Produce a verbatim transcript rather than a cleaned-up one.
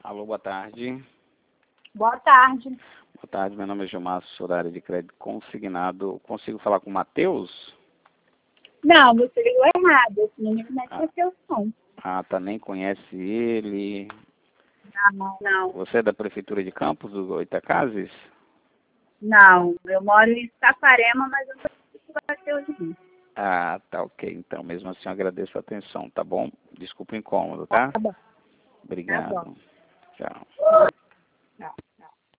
Alô, boa tarde. Boa tarde. Boa tarde, meu nome é Gilmar, sou da área de crédito consignado. Consigo falar com o Matheus? Não, você ligou errado. Esse número não é Ah, seu, não. ah, tá, nem conhece ele. Não, não. Você é da Prefeitura de Campos, do Goitacazes? Não, eu moro em Saquarema, mas eu não sei se vai ser hoje não. Ah, tá, ok. Então, mesmo assim, eu agradeço a atenção, tá bom? Desculpa o incômodo, tá? Tá bom, tá bom. Obrigado. Tchau. Tchau.